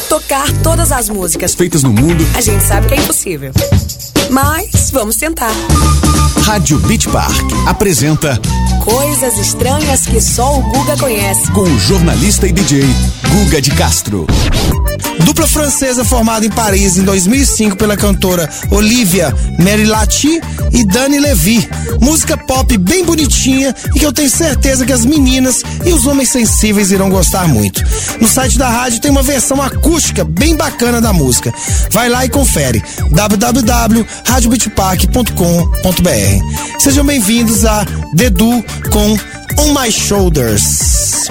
Tocar todas as músicas feitas no mundo, a gente sabe que é impossível. Mas vamos tentar. Rádio Beach Park apresenta Coisas estranhas que só o Guga conhece, com o jornalista e DJ Guga de Castro. Dupla francesa formada em Paris em 2005 pela cantora Olivia Merilati e Dani Levy. Música pop bem bonitinha e que eu tenho certeza que as meninas e os homens sensíveis irão gostar muito. No site da rádio tem uma versão acústica bem bacana da música. Vai lá e confere. www.radiobeachpark.com.br. Sejam bem-vindos a Dedu com On My Shoulders.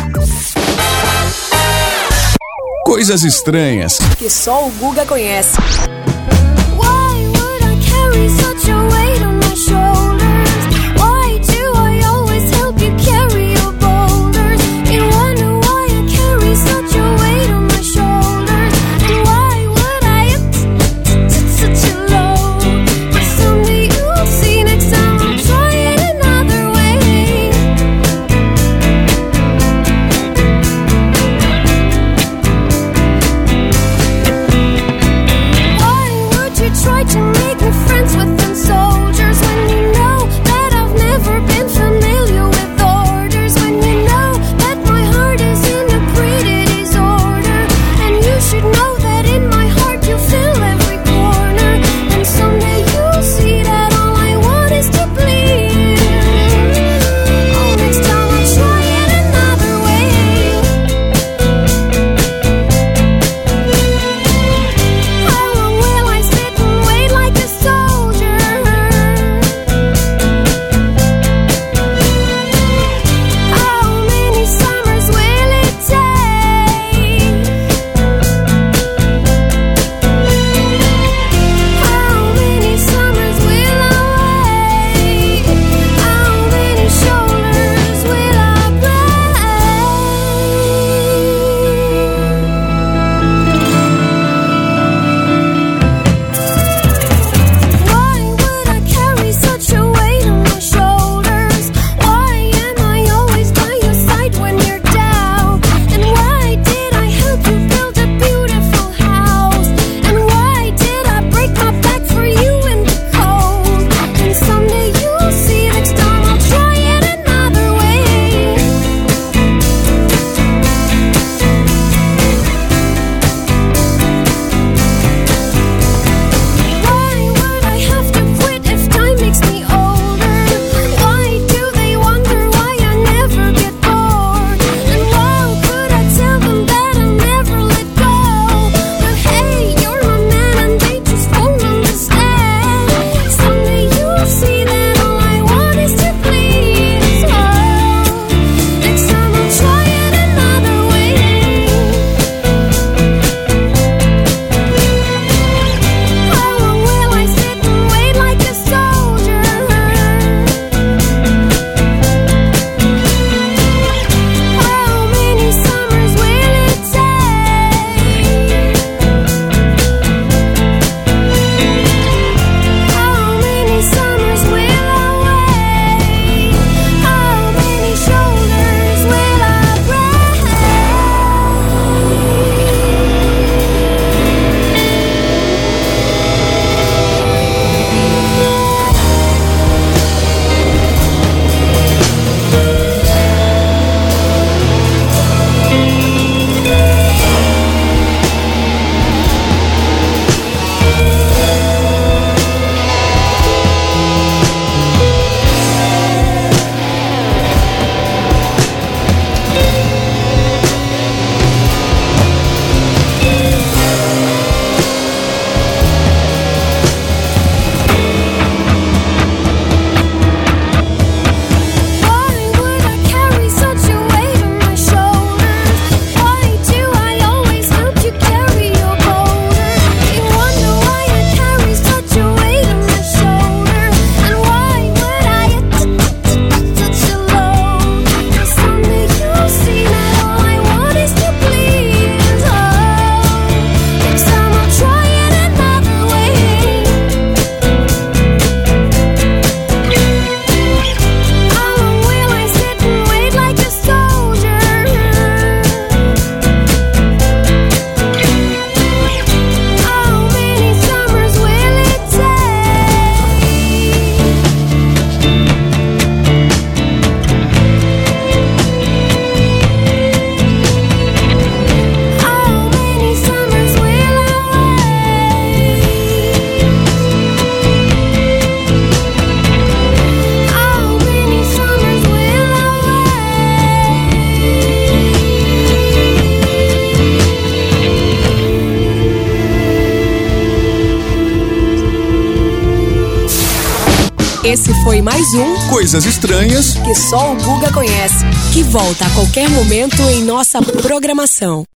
Coisas estranhas que só o Guga conhece. Why would I carry such a weight on my shoulders? Why do I always help you carry your boulders? You wonder why I carry such a weight on my shoulders? And why would I such a load? But someday you'll see next time I'll try it another way. Try to make me friends with them soldiers when you Esse foi mais um Coisas Estranhas que só o Guga conhece, que volta a qualquer momento em nossa programação.